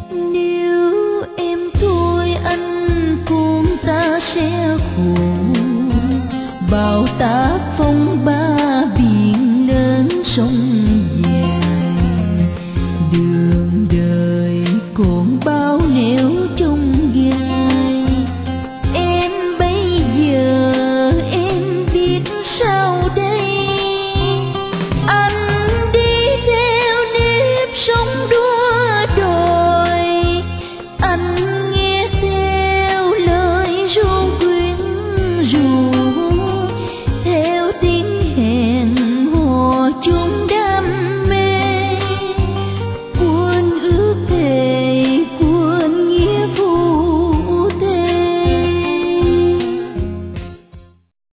Nếu em thôi anh cùng ta sẽ khổ, bao tác